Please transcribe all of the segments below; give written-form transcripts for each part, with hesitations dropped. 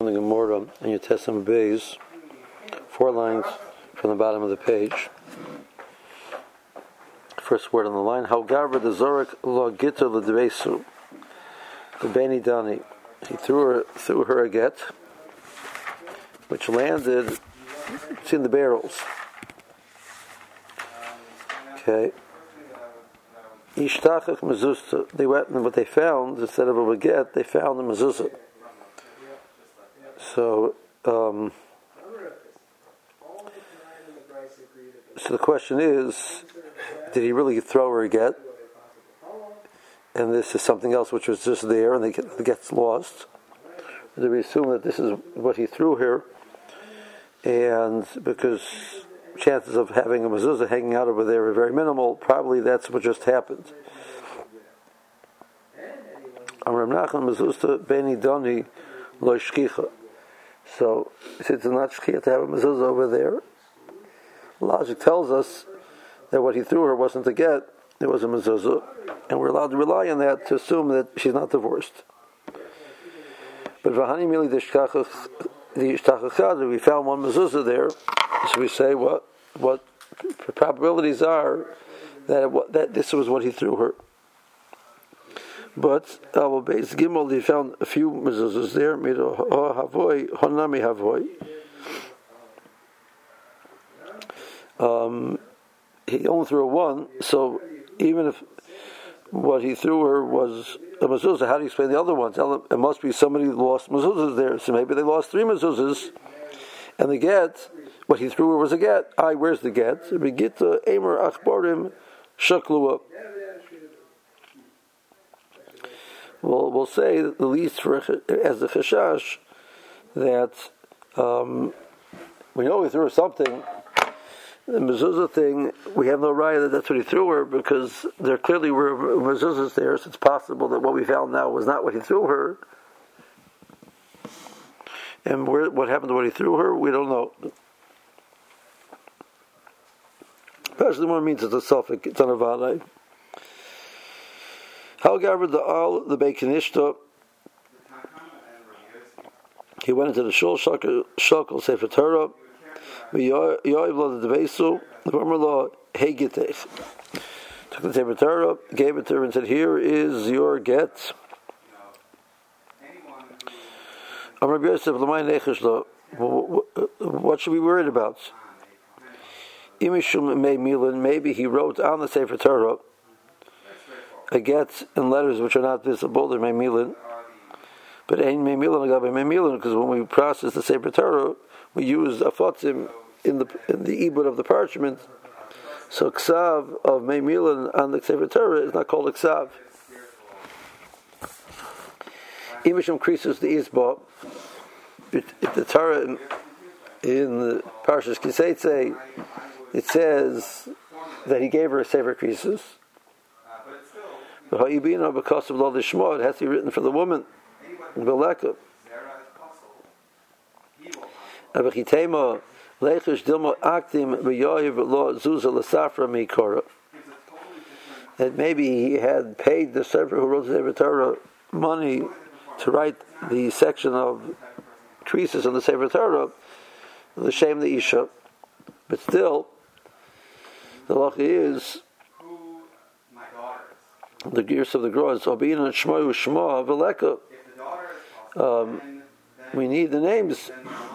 the Gemara and Yotesam Beis, 4 lines from the bottom of the page. First word on the line: How Garba the Zorak lo Gitter le Dvesu the Beni Dani. He threw her a get, which landed. It's in the barrels. Okay. Ishtachach mezuzah. They went and what they found, instead of a baguette, they found a mezuzah. So the question is, did he really throw her a get? And this is something else which was just there, and the get's lost. Or do we assume that this is what he threw her? And because chances of having a mezuzah hanging out over there are very minimal, probably that's what just happened. Amram Nachman mezuzah beni doni lo shkicha. So, since it's not shkicha to have a mezuzah over there, logic tells us that what he threw her wasn't a get, it was a mezuzah, and we're allowed to rely on that to assume that she's not divorced. But v'hani mili the ishtachachadu, we found one mezuzah there, so we say what probabilities are that this was what he threw her. But Beis Gimel, he found a few mezuzahs there. Havoi honami havoi. He only threw her one, so even if what he threw her was a mezuzah, how do you explain the other ones? It must be somebody lost mezuzahs there, so maybe they lost 3 mezuzahs, and the get, what he threw her was a get. Where's the get? Begita Emer Achborim Shaklua. We'll say that the least for as the chashash that we know he threw her something. The mezuzah thing, we have no right that that's what he threw her, because there clearly were mezuzahs there, so it's possible that what we found now was not what he threw her. And what happened to what he threw her, we don't know. Especially what it means it's a suffix, it's on a valley. How gathered the Beikanishta? He went into the shul shakel sefer Torah. Yoav lo the devesu. The former law hegitech. Took the sefer Torah, gave it to her, and said, "Here is your get." Amar Yosef l'may nechesh lo. What should we be worried about? Imishum mei milan. Maybe he wrote on the sefer Torah a get in letters which are not visible. They're mei milan. But ain't mei milan agabe mei milan, because when we process the sefer Torah, we use afotzim in the ibud of the parchment. So ksav of mei milan on the sefer Torah is not called a ksav. Imishum krisus the isba. The Torah in the Parshas Kiseitze, it says that he gave her a sefer krisus. But ha'ibina because of lo lishma, it has to be written for the woman. Beleka. Avachitema lechish dilma aktim b'yoyev lo zuzah l'safra mikora. That maybe he had paid the sefer who wrote the sefer Torah money to write the section of creases on the sefer Torah, the shame the isha. But still, the law is the gears of the gross. Obin and Shmoyu Shma Veleka. We need the names.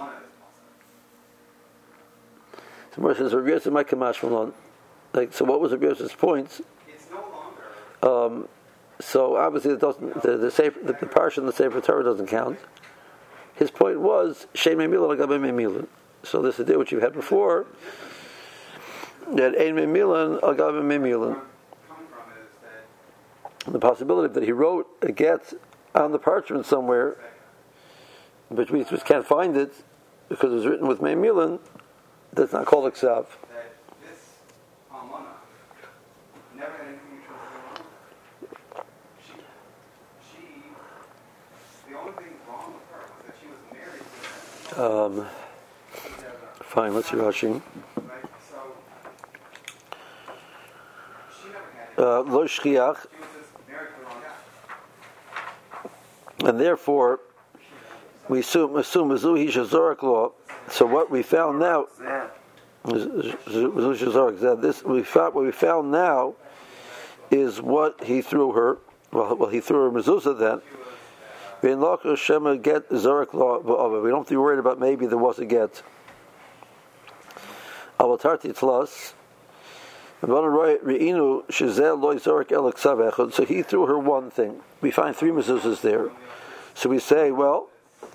So Moshe says, "Rabbi Yosef might kamash from so what was Rabbi Yosef's point? So obviously it doesn't. The parsha in the sefer Torah doesn't count. His point was Shein mei milan agabe mei milan. So this idea which you had before, that ein mei milan agabe mei milan. The possibility that he wrote a get on the parchment somewhere, but we just can't find it because it was written with mei milan, that's not called a ksav. Fine, let's see Rashi. Lo shchiach, and therefore we assume Mizuhi Shazorak law. So what we found now, what we found now is what he threw her. Well, he threw her mezuzah then. We don't have to be worried about maybe there was a get. So he threw her one thing. We find three mezuzahs there. So we say, well,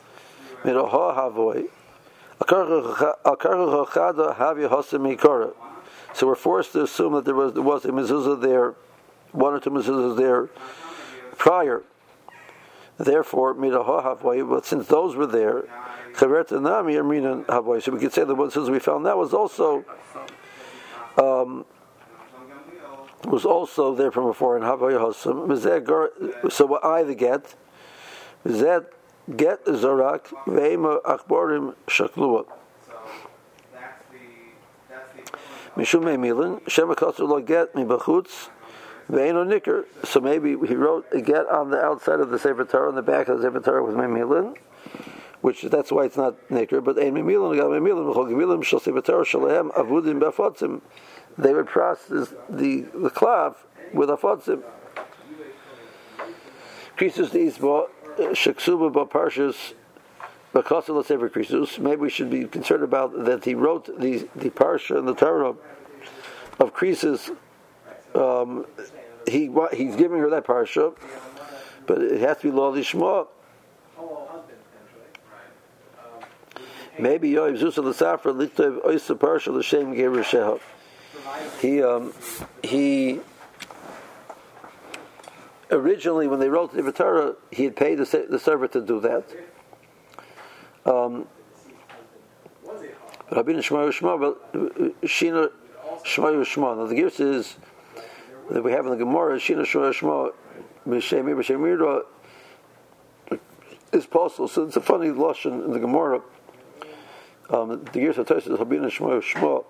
so we're forced to assume that there was a mezuzah there, one or two mezuzahs there prior. Therefore, but since those were there, so we could say the mezuzah we found that was also there from before in Havaya Hosam. So what I the get Zorak Veima Achborim Shaklua. Mishum Milin Shemakatsu lo get mi bachutz ve'eno nicker. So maybe he wrote a get on the outside of the Sefer Torah, on the back of the Sefer Torah with Milin, which that's why it's not nicker. But ein Milin got Milin v'chol gevilim shel Sefer Torah shalehem avudim b'afotzim. They would process the klav with afotzim. Krisus the isbo sheksuba b'parshas. Maybe we should be concerned about that he wrote the parsha and the Torah of Krisus. He's giving her that parsha, but it has to be lo lishma. Maybe Yoav Zusa l'Safra l'Iktev Oysa parsha l'Shem Geber Shehav. He originally, when they wrote the Torah, he had paid the servant to do that. Rabbeinu Shema Shema, but Shina Shema Shema. Now the gift is that we have in the Gemara, Shina Shema Shema, B'Shemir B'Shemir is possible. So it's a funny lashon in the Gemara. The gift of Tosfos is Rabbeinu Shema Shema.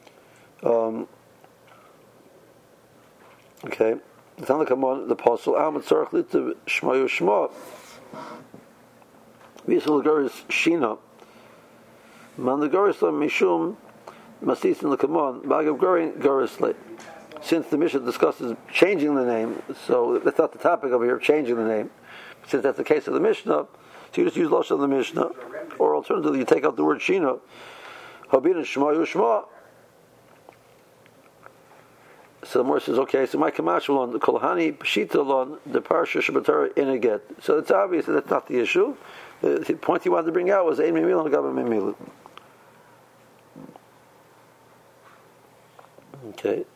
Okay, the Tanna Kamon, the apostle Ahmed Tzarech Litav Shema Shema. V'yisrael Garis Shina. Man the Garisla Mishum Masisin L'Kamon Bagav Garisla. Since the Mishnah discusses changing the name, so that's not the topic over here, changing the name. Since that's the case of the Mishnah, so you just use Lashon of the Mishnah, or alternatively you take out the word Shina. Habin Shema Yushma. So the Gemara says, okay, so my Kamashulon, the Kolhani Pshita the Parsha Shabbatara in a get. So it's obvious that that's not the issue. The point he wanted to bring out was Ein Mimil and Gaba Mimil. Okay.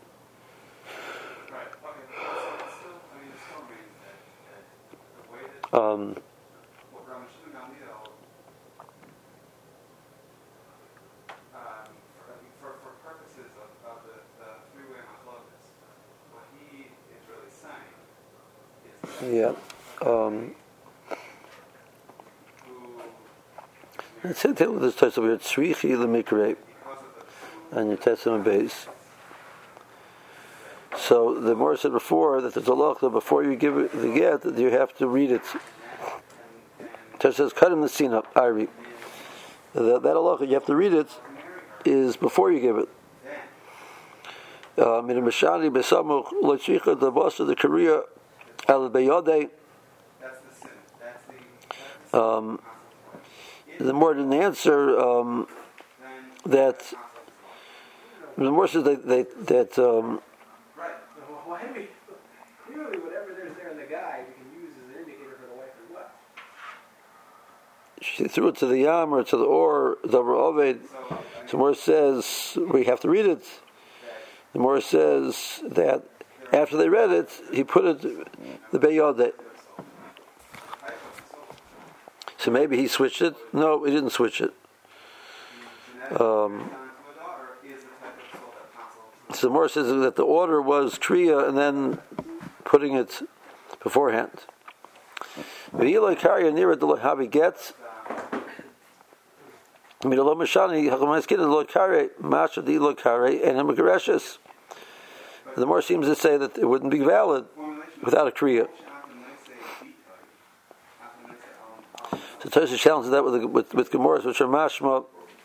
For purposes of the three-way machlokes, what he is really saying is Let's say with this type of here, Tzrichi L'Mikrei, and your Testament base. So the Gemara said before that there's a law that before you give it the get, you have to read it. It says, cut him the sina, Ari. That halacha, you have to read it, is before you give it. The Korea al Beyode. The more than the answer that the more says that clearly whatever there's there in the guide we can use as an indicator for the wife as well. She threw it to the yam or to the or Davar Oved. So more says we have to read it. The more says that after they read it, he put it the Beyode. So maybe he switched it. No, he didn't switch it. So the more says that the order was Kriya and then putting it beforehand. V'iloi karya near the havi gets. Midolo mashani hachamayskid lo karya masha di lo karya and hamagereshes. The more seems to say that it wouldn't be valid without a Kriya. So So Tosha challenges that with Gemaras, which are mashma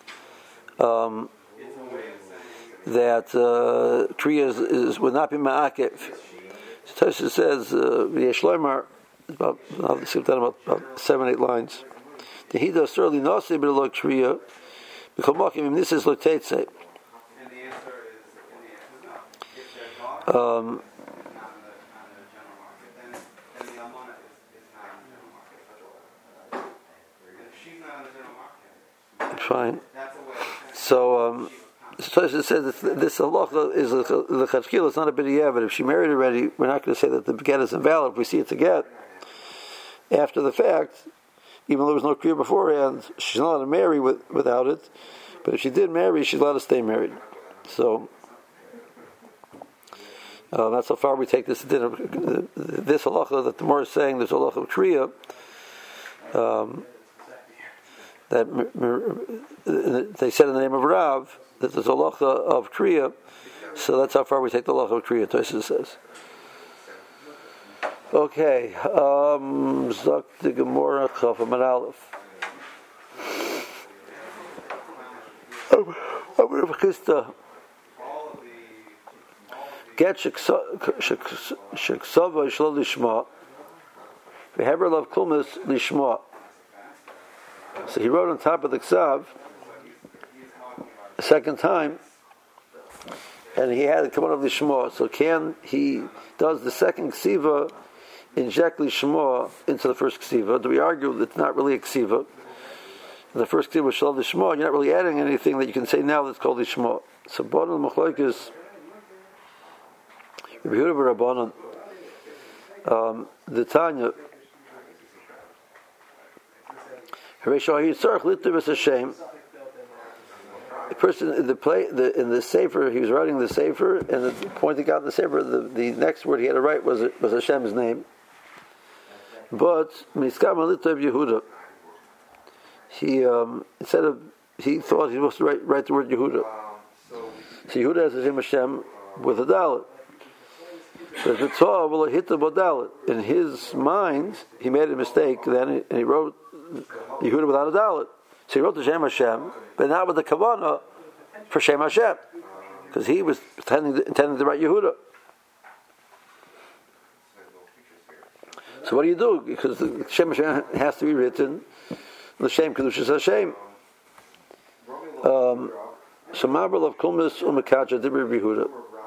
that Kriya would not be ma'akev. So Tosha says Yeshloimar about 7-8 lines. The Hida certainly nasi b'lo Kriya because makim this is lotetze. And the answer is no. If their daughter is not on the general market, then the almana is not on the general market. And if she's not on the general market, Fine. that's a way of So it says that this halacha is the chachkil. It's not a b'diavad. If she married already, we're not going to say that the get is invalid. If we see it's a get after the fact, even though there was no kriya beforehand, she's not allowed to marry without it. But if she did marry, she's allowed to stay married. So that's how far we take this dinner. This halacha that the Gemara is saying, this halacha of kriya, that they said in the name of Rav that there's a halacha of kriya. So that's how far we take the halacha of kriya. Tosha says. Okay, Zok the Gemara Chaf Amar Aleph. Amar Chista. Get sheksava shlo lishma. Veheber love kulmis lishma. So he wrote on top of the ksav a second time, and he had to come out of lishma. So he does the second ksiva inject lishma into the first ksiva? Do we argue that it's not really a ksiva? The first ksiva was shalom lishma. You're not really adding anything that you can say now that's called lishma. So Banan Machlokes, Rabbi Yehuda B'Rabbanan, the Tanya, the person in the sefer, he was writing the sefer, and pointing out the sefer, the next word he had to write was Hashem's name. But Miskam Alitav Yehuda, he thought he was supposed to write the word Yehuda. So Yehuda has the name Hashem with a dalet. But the Torah will hit the dalet. In his mind, he made a mistake then, and he wrote Yehuda without a dalet. So he wrote the Shem Hashem, but not with the kavanah for Shem Hashem, because he was intending to write Yehuda. So what do you do? Because the Shem Hashem has to be written L'Shem Kedushas Hashem. So Mabel of Kulmis Umakacha Dibri Yehuda.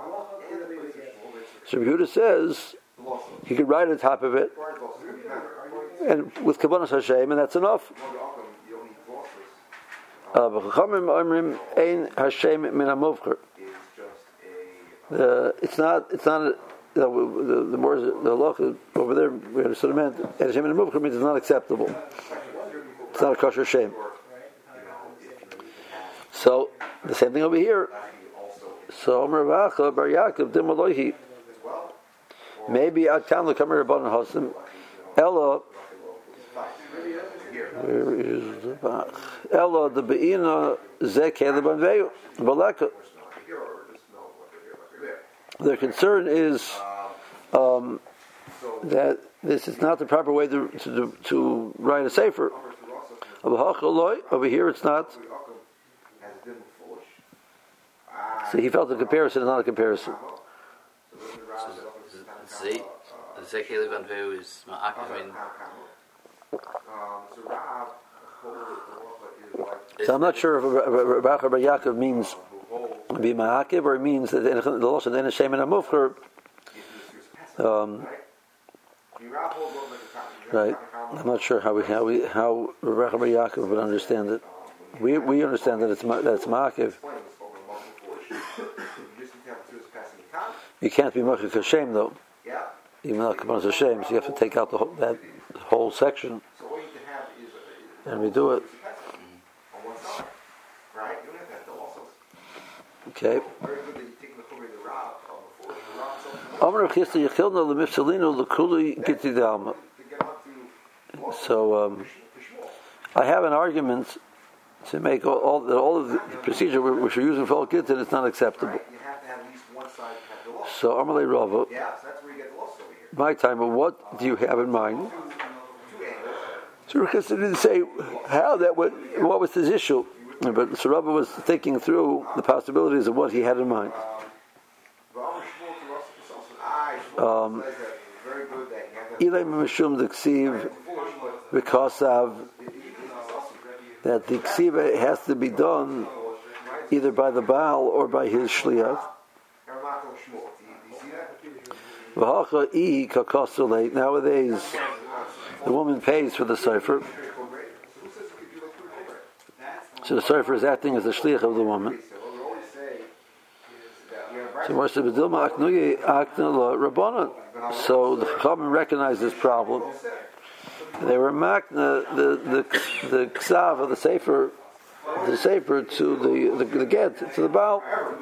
So Yehuda says he could write on top of it, and with Kavanas Hashem, and that's enough. It's not. The more the halacha over there, we understood it meant Hashem min hamuvchar means it's not acceptable. It's not a kosher shame. So the same thing over here. So Omer Vacha Bar Yaakov Dimalohi. Maybe Akan Lekamer Rabbanan Hasim Ella. Where is the Bach? Ella the Beina Zekeh the Banveyu Baleka. Their concern is that this is not the proper way to write a sefer. Over here, it's not. So he felt the comparison is not a comparison. Zekeh Banveyu is ma'akev. So I'm not sure if Rabbi Yaakov means be ma'akev or it means that the loss of the Hashem and Hamuvchar. Right. I'm not sure how Rabbi Yaakov would understand it. We understand that it's ma'akev. You can't be machik Hashem though. Even though Kabbalah Hashem, so you have to take out that whole section. And we do it. Okay. So I have an argument to make all of the procedure which we're using for all kids, and it's not acceptable. So Amalei Rava, my time, but what do you have in mind? So Ruchas didn't say how that what was his issue, but so Rabbi was thinking through the possibilities of what he had in mind. Ilay Mishum the Ksiv because of that the Ksiva has to be done either by the Baal or by his Shliach. Nowadays, the woman pays for the Sefer. So the Sefer is acting as the Shliach of the woman. So the Chachamim recognized this problem. They were makna the ksav of the sefer to the get to the Baal.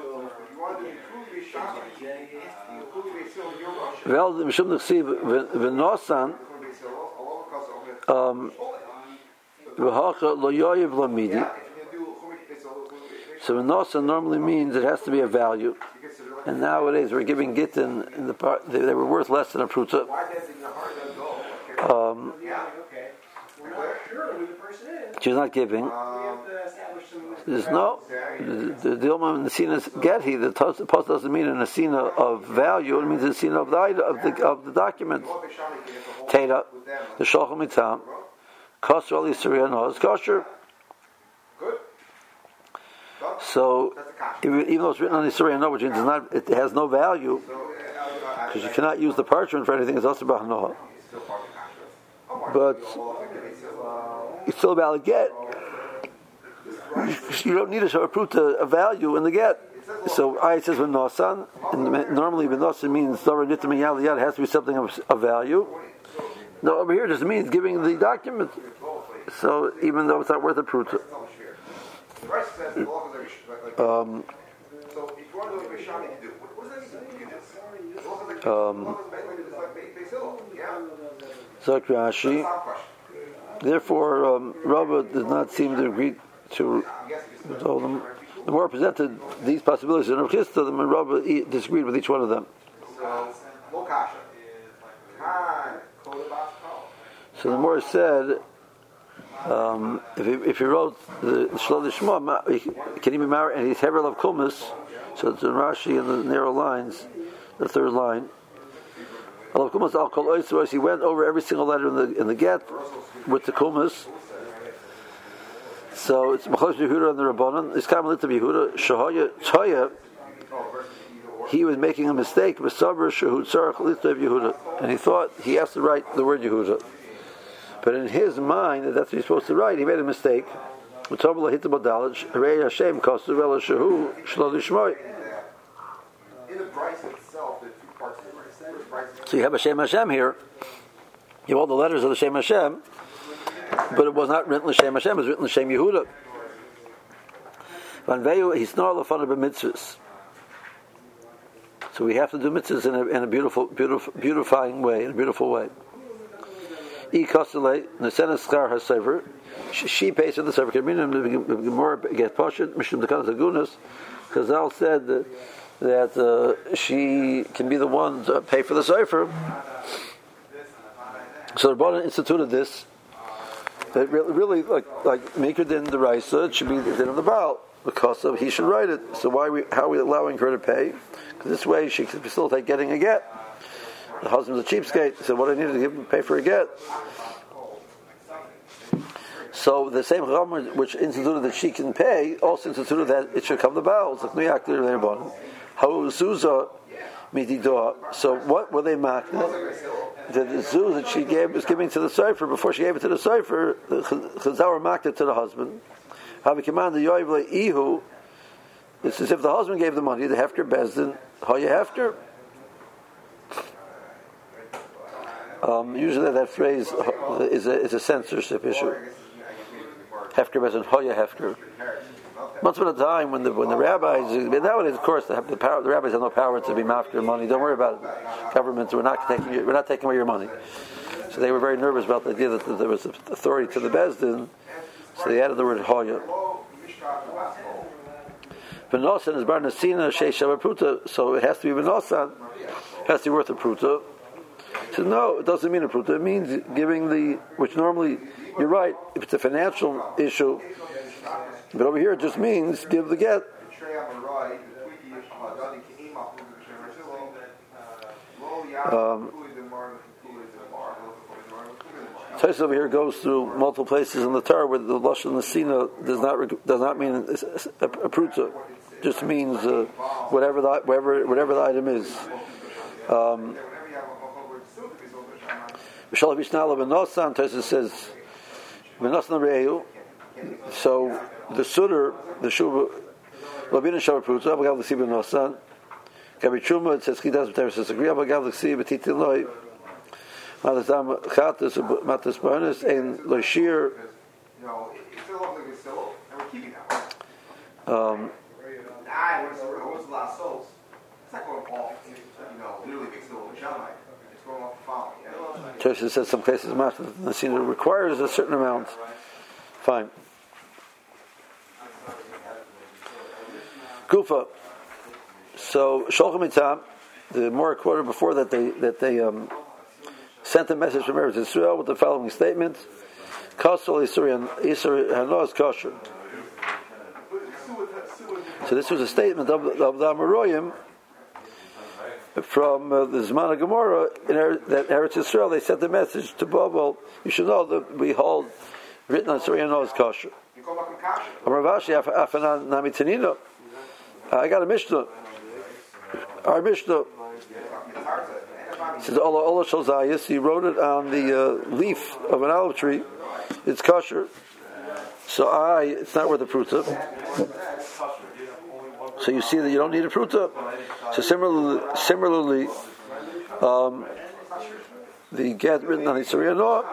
So v'nosan normally means it has to be a value, and nowadays we're giving gittin in the part they were worth less than a pruta. She's not giving. There's no the Dilma and the Sina Getty. The post doesn't mean a Sina of value. It means a Sina of the document. Teda the Shulchan Mitam kosher al Yisrael no is kosher. So even though it's written on Yisrael no, which means it has no value because you cannot use the parchment for anything. It's also b'hanoah. But it's still about a get. You don't need to show a value in the get. So I says when nosan, and normally when nosan means it has to be something of value. No, over here it just means giving the document. So even though it's not worth a pruta. Rashi. Therefore, Rabba did not seem to agree to them. The more presented these possibilities in Rav Chisda, the more Rabba disagreed with each one of them. So the more said, if he wrote the Shlol Shema, he can even marry, and he's Hever of Kumas, so it's in Rashi in the narrow lines, the third line. He went over every single letter in the get with the Kumas. So it's Machlosh Yehuda and the Rabbanan. It's Kamalit of Yehuda. Shahaya Toya. He was making a mistake. V'saber Shehud Tzarach Lita of Yehuda, and he thought he has to write the word Yehuda. But in his mind, that's what he's supposed to write. He made a mistake. So you have a Shem Hashem here. You have all the letters of the Shem Hashem, but it was not written L'Shem Hashem. It was written L'Shem Yehuda. So we have to do mitzvahs in a beautifying way, in a beautiful way. She pays for the sefer. Chazal said that she can be the one to pay for the sefer. So the Rebbeinu instituted this. That really like make her din the Raisa, it should be the din of the Baal because he should write it. So how are we allowing her to pay? Because this way she can facilitate getting a get. The husband's a cheapskate. So what I need to pay for a get. So the same Chachamim which instituted that she can pay also instituted that it should come the Baal. So what were they marking? The zuz that she was giving to the Sefer before she gave it to the Sefer, the Chazal marked it to the husband. It's as if the husband gave the money, the Hefker Bezdin, Haya Hefker. Usually that phrase is a censorship issue. Hefker Bezdin, Haya Hefker. Once upon a time, when the rabbis, nowadays of course the rabbis have no power to be mafker money. Don't worry about it. Governments, we're not taking away your money. So they were very nervous about the idea that there was authority to the Bezdin. So they added the word Hoya. Benosan is bar nasina sheish pruta, so it has to be benosan. It has to be worth a pruta. So no, it doesn't mean a pruta. It means giving which normally, you're right, if it's a financial issue, but over here it just means give the get. Tais over here goes through multiple places in the Torah where the lashon nesina does not mean a pruta, just means whatever the item is. Mishal Vishnala Benosan, Tais says Benosan Re'eu. So the suitor, the shuva, Labina Shavar Pruta, Abagav L'si Benosan. Gabi Chuma, it says Chidas B'Teres says agree Abagav L'si B'Titiloi. Matasam Chatas Matas Barnes and Lashir. Tosha says some cases Matas Nasina requires a certain amount. Fine. Kufa. So Sholchem Mitam, the more quarter before that they sent a message from Eretz Yisrael with the following statement: Kosel Yisur Hano is kosher. So this was a statement of the Amoraim from the Zman of Gemara that Eretz Yisrael. They sent the message to Babel. You should know that we hold written on Surah Hano is kosher. Ravashi Afanan Nami Tanina. I got a Mishnah. Our Mishnah says Allah Shalzayas. He wrote it on the leaf of an olive tree. It's kosher. So it's not worth a pruta. So you see that you don't need a pruta. So similarly, the get written on the Surah Noah.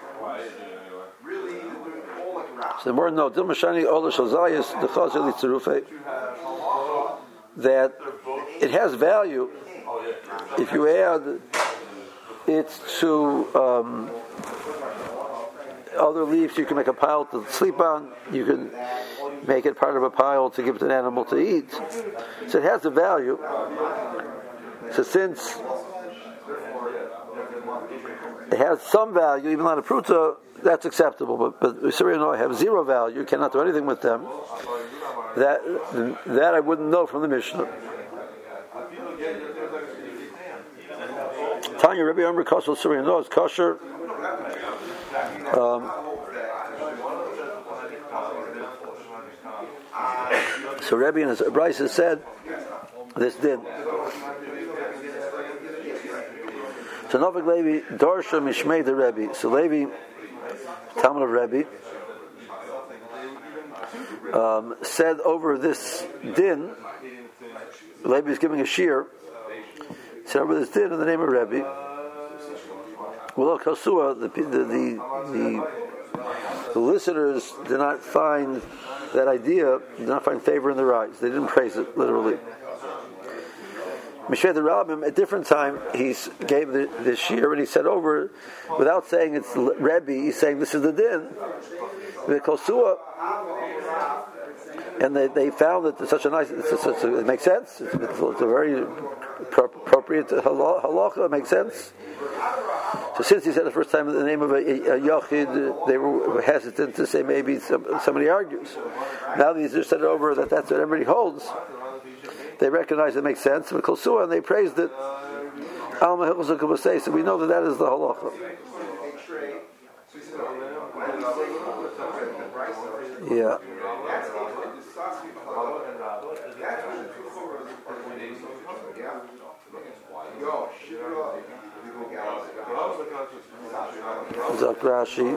So the more no Dilmashani Allah Shalzayas the Chazal Tzurufei, that it has value if you add it to other leaves. You can make a pile to sleep on. You can make it part of a pile to give to an animal to eat. So it has a value. So since it has some value, even on a pruta, that's acceptable. But Surah Noah have zero value. You cannot do anything with them. That I wouldn't know from the Mishnah. Tanya Rabbi Amr Kosel Surah Noah is kosher. So Rebbe and his Brisa said this did. So Novik Levi Dorsha Mishmei the Rebbe. So Levi, Talmud of Rebbe, said over this din. Levi is giving a shir. Said over this din in the name of Rebbe. Well, Kasua, the listeners did not find that idea, did not find favor in their eyes. They didn't praise it, literally. Mishneh the Rabbim, at a different time, he gave this shir and he said over, without saying it's Rebbe, he's saying this is the din. The Kasua, and they found that it's such a nice, it makes sense. It's a very appropriate halacha, it makes sense. So since he said the first time the name of a yachid, they were hesitant to say maybe somebody argues. Now that he's just said it over that that's what everybody holds, they recognize it makes sense. And they praised it. So we know that is the halacha. Yeah. Zak Rashi.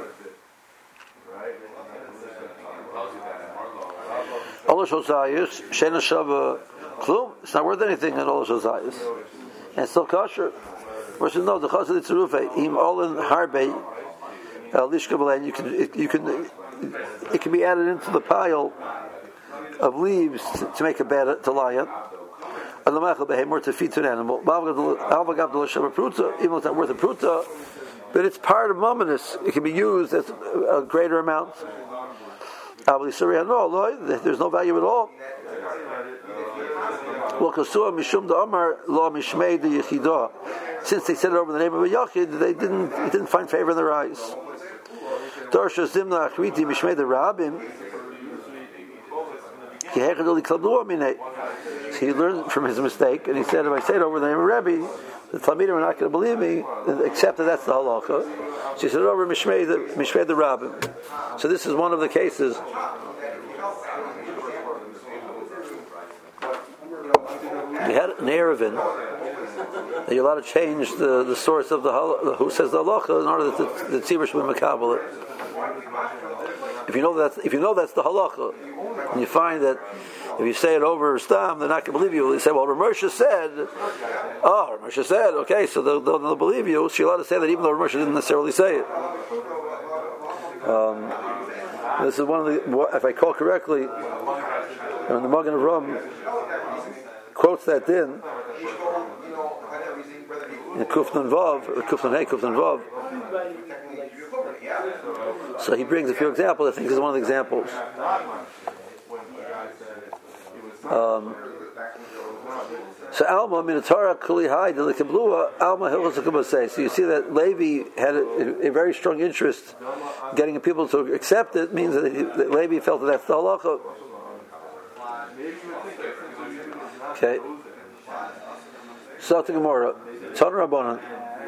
Ola Shosayis, Shena Shava Klum. It's not worth anything in Ola Shosayis. And it's still kosher. We should know the Chazal Tzurufei. Im Olin Harbe Lishka Belen. It can be added into the pile of leaves to make a bed to lie in. Or to feed to an animal. Even though it's not worth a pruta, but it's part of mumminess. It can be used as a greater amount. There's no value at all. Well, Kasua Mishum da Amar Lo Mishmei de Yechidah. Since they said it over the name of a Yachid, it didn't find favor in their eyes. Darsha Zimna Achriti Mishmei de Rabim. So he learned from his mistake, and he said, if I say it over the name of Rebbe, the Talmidim are not going to believe me, except that that's the halacha. So he said it over Mishmei the Rabbim. So this is one of the cases. We had an Erevin that you're allowed to change the source of the who says the halacha in order that the tzibur should be makabel it. If you know that's the halacha, and you find that if you say it over Stam, they're not going to believe you. They say, well, Ramosha said, okay, so they'll believe you. So you're allowed to say that even though Ramosha didn't necessarily say it. This is one of the, if I recall correctly, the Magen of Ram quotes that din in Kufnan Vav, or Kufnan Hey, Kufnan Vav. So he brings a few examples. I think this is one of the examples. So Alma Minatara Kuli Hai de Likablua Alma Hilosakabase. So you see that Levi had a very strong interest in getting people to accept it, means that Levi felt that that's the halacha. Okay. So to Gemara, Tan Rabbanan.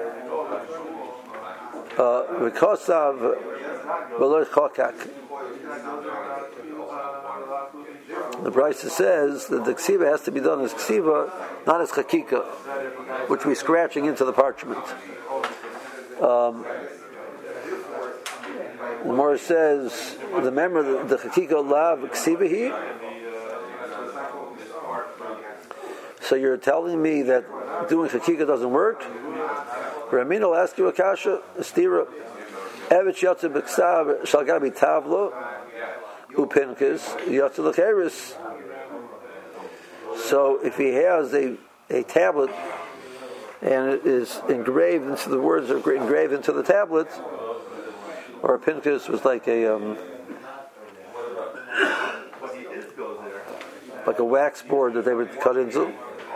V'kosav v'lo chokak. The Brisa says that the ksiva has to be done as ksiva, not as chakika, which we're scratching into the parchment. The Gemara says, remember the chakika lav ksiva he. So you're telling me that doing chakika doesn't work? Ramin will ask you a kasha, a stira. Evet yotze b'ksav shal gabi tavlo upinkas yotze l'cheres. So if he has a tablet and it is engraved into the words are engraved into the tablet, or a pinkas was like a wax board that they would cut into.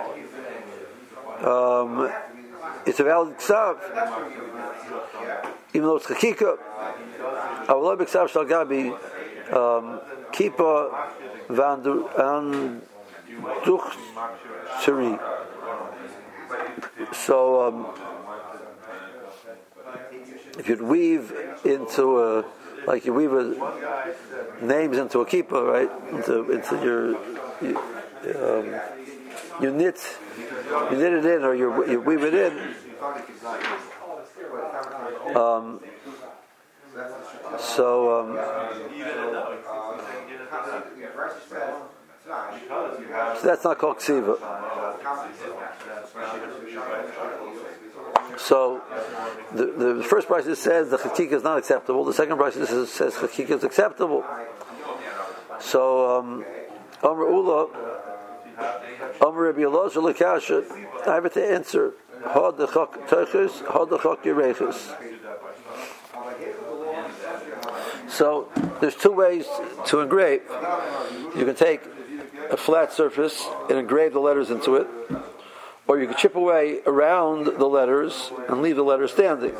It's a valid ksav, even though it's chakika. Avaloi b'ksav shal gabi kipa vanduch tzuri. So if you'd weave into like you weave names into a kippah, right? Into you knit it in, or you weave it in. So that's not called ksiva. So the first price says the chakika is not acceptable. The second price says chakika is acceptable. So Amr Ula, Amr Rabbi Elazar Lekasha, I have to answer. Had the chak teiches, had the chak yereches. So there's two ways to engrave. You can take a flat surface and engrave the letters into it, or you can chip away around the letters and leave the letters standing.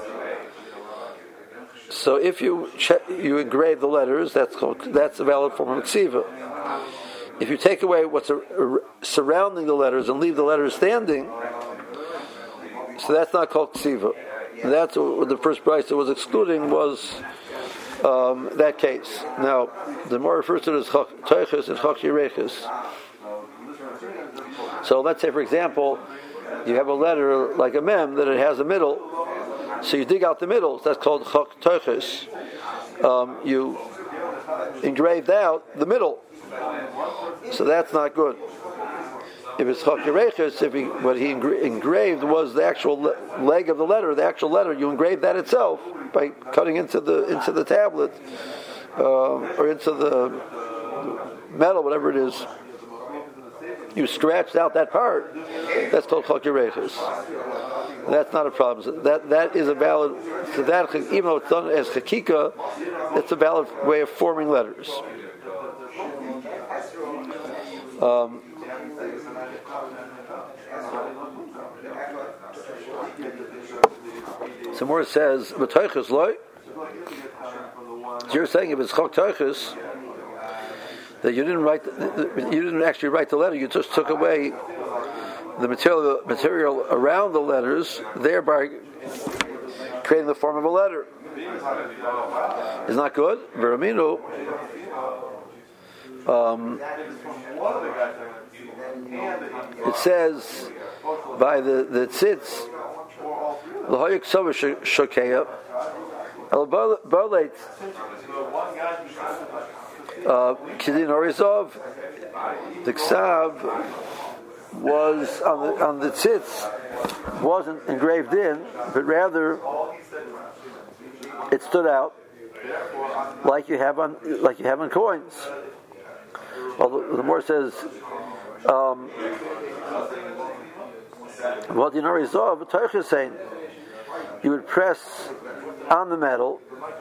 So if you engrave the letters, that's a valid form of ksiva. If you take away what's surrounding the letters and leave the letters standing, so that's not called ksiva. That's what the first price that was excluding was that case. Now, the more refers to it as chak teiches and chak yereches. So let's say, for example, you have a letter like a mem that it has a middle. So you dig out the middle. That's called chak teiches. You engraved out the middle. So that's not good. If it's chak yereches, what he engraved was the actual leg of the actual letter, you engraved that itself by cutting into the tablet or into the metal, whatever it is. You scratched out that part. That's called chak yereches. That's not a problem. That is a valid. So that, even though it's done as chakika, it's a valid way of forming letters. Some more says, "B'toichus loy." So you're saying if it's chok toichus, that you didn't actually write the letter. You just took away the material around the letters, thereby creating the form of a letter. It's not good. Veraminu. It says by the tzitz, l'hoyik sova shokeya, el barleit kidin orizov. The ksav was on the tzitz, wasn't engraved in, but rather it stood out like you have on coins. Well, the more says, what Dinari Torah is saying, you would press on the metal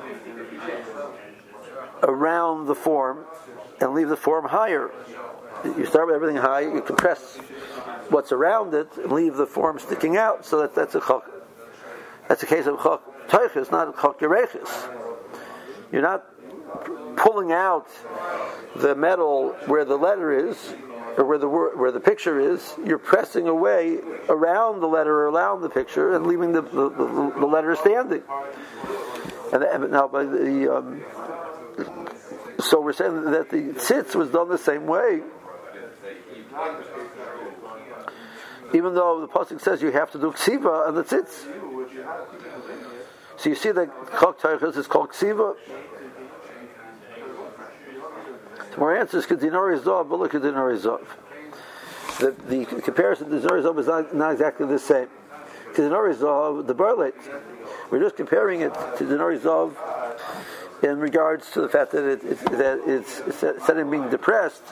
around the form and leave the form higher. You start with everything high, you can press what's around it and leave the form sticking out, so that's a chok. That's a case of chok toichus, not a chok yerechis. You're not pulling out the metal where the letter is, or where the picture is. You're pressing away around the letter or around the picture and leaving the letter standing. And now by so we're saying that the tzitz was done the same way. Even though the pasuk says you have to do ksiva on the tzitz. So you see that chok toichus is called ksiva. So more answers, Kedinori Zov, but look at Kedinori Zov. The comparison to Kedinori Zov is not exactly the same. Kedinori Zov, the barlet, we're just comparing it to Kedinori Zov in regards to the fact that it's instead of being depressed,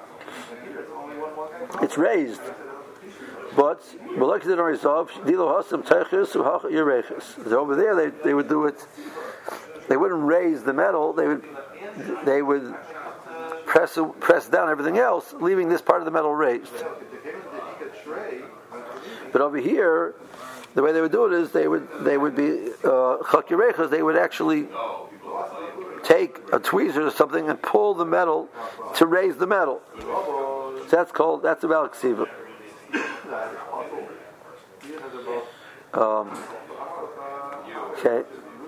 it's raised. But like Kedinori Zov, Dilo Hasam Teichus U'Hach Yerechus. So over there they would do it. They wouldn't raise the metal. They would press down everything else, leaving this part of the metal raised. But over here, the way they would do it is they would be chak yerechas. They would actually take a tweezer or something and pull the metal to raise the metal. So that's about ksiva. Okay.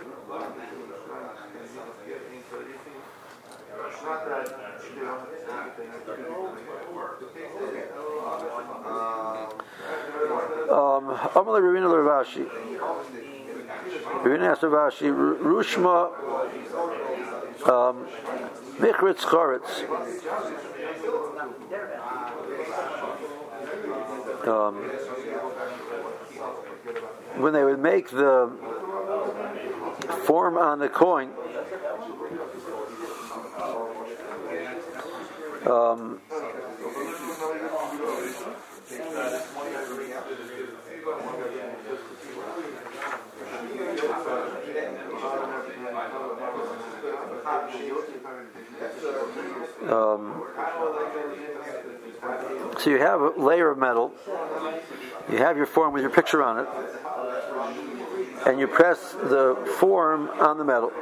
Amalei Ravina Ravashi. Ravina asked Ravashi, Rushma Michritz Choretz. When they would make the form on the coin, so you have a layer of metal, you have your form with your picture on it, and you press the form on the metal.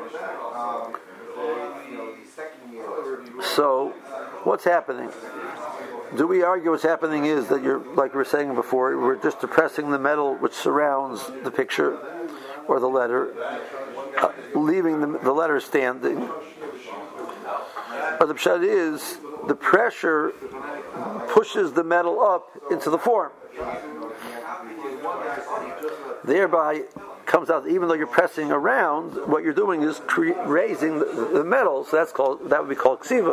So, what's happening? Do we argue what's happening is that you're, like we were saying before, we're just depressing the metal which surrounds the picture or the letter, leaving the letter standing? But the pshat is, the pressure pushes the metal up into the form. Thereby comes out, even though you're pressing around, what you're doing is raising the metal, so that would be called ksiva.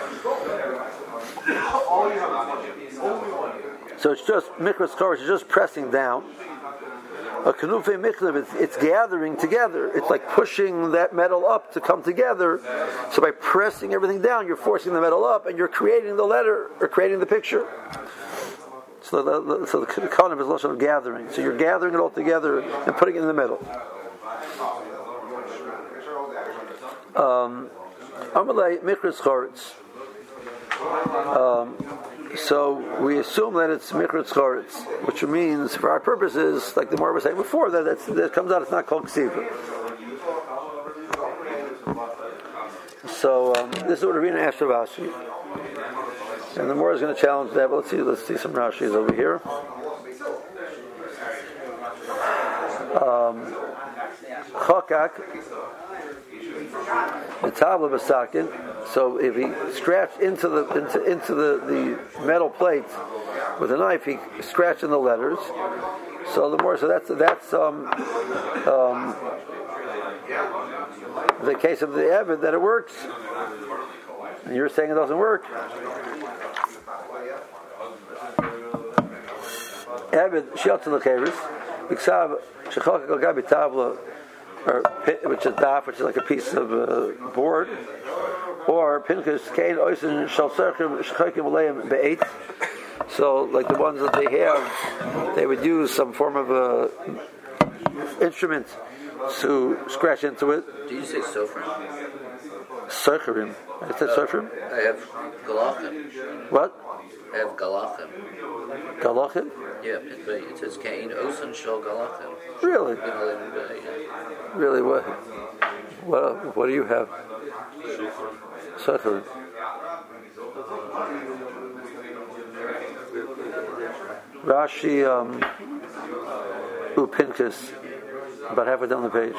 So it's just mikras koresh, it's just pressing down. A kanufe miknav, it's gathering together. It's like pushing that metal up to come together. So by pressing everything down, you're forcing the metal up, and you're creating the letter or creating the picture. So the kanuv is lashon of gathering. So you're gathering it all together and putting it in the middle. Amalei mikras choretz. So we assume that it's Mikrat Choretz, which means, for our purposes, like the Gemara was saying before, that comes out, it's not called Ksiva. So this is what Ravina asked Rashi. And the Gemara is going to challenge that, but let's see some Rashis over here. Chokak, the tabla b'sakin. So if he scratched into the metal plate with a knife, he scratched in the letters. So the more, so that's the case of the Eved that it works. And you're saying it doesn't work. Eved shiatz l'cheres b'ksav shechokak al gabi tabla, which is daf, which is like a piece of board, or pinchas kain oisin shal serchim shechokim aleim be'eit. So, like the ones that they have, they would use some form of a instrument to scratch into it. Do you say sofrim? Serchim. I said serchim. I have galachim. What? I have galachim. Galachim? Yeah, it says kain oisin shal galachim. Really? Really? What do you have? Serchim. Rashi Pinchas, about halfway down the page.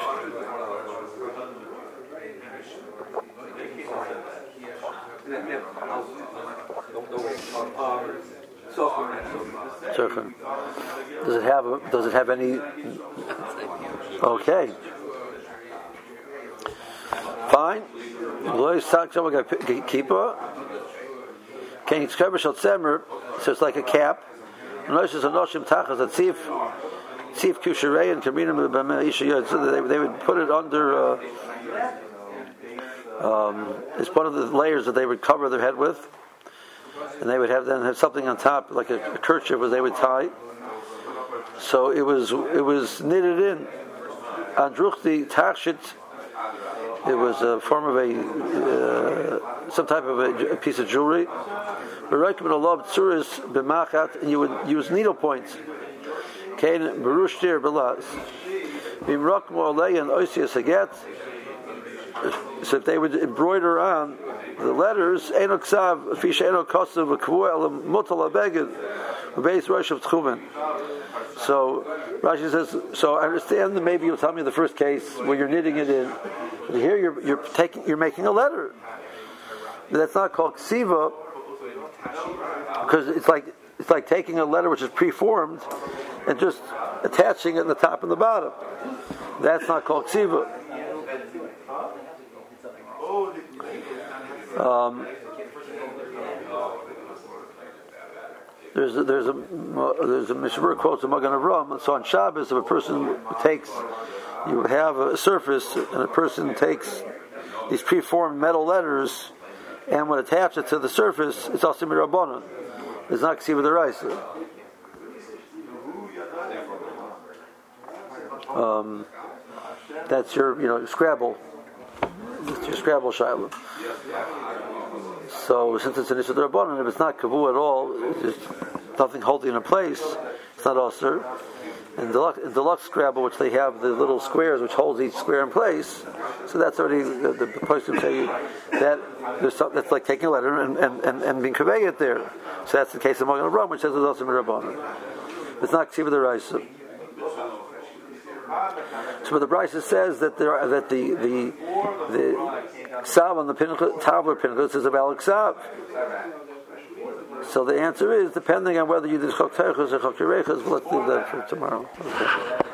Serchim. Does it have any? Okay. Fine. Keeper. Can you describe a tzemer? So it's like a cap. So they would put it under. It's one of the layers that they would cover their head with, and they would have something on top, like a kerchief, where they would tie. So it was knitted in. Andruchti tachshit. It was a form of some type of a piece of jewelry. And you would use needle points. So if they would embroider on the letters, so Rashi says, so I understand that maybe you'll tell me the first case where you're knitting it in. But here you're making a letter. That's not called ksiva, because it's like taking a letter which is preformed and just attaching it in the top and the bottom. That's not called ksiva. There's a Mishmur quotes a Magen Avram. So on Shabbos, if a person you have a surface and a person takes these preformed metal letters and would attach it to the surface, it's also Mirabbanan. It's not Ksiva D'Oraisa. That's your, Scrabble. It's your Scrabble Shiloh. So since it's an Issur D'Rabbanan, if it's not Kavu at all, it's nothing holding it in place, it's not Osir. In deluxe Scrabble, which they have the little squares which holds each square in place, so that's already the person say that there's something that's like taking a letter and being conveyed there. So that's the case of Magen Avram, which says it's also Mirabbanan. It's not Ksiva D'Oraisa. So the Brisa says that the Ksav on the Tavler pinnacle is a valid Ksav. So the answer is, depending on whether you did Chok Teichus or Chok Yerechus, let's leave that for tomorrow. Okay.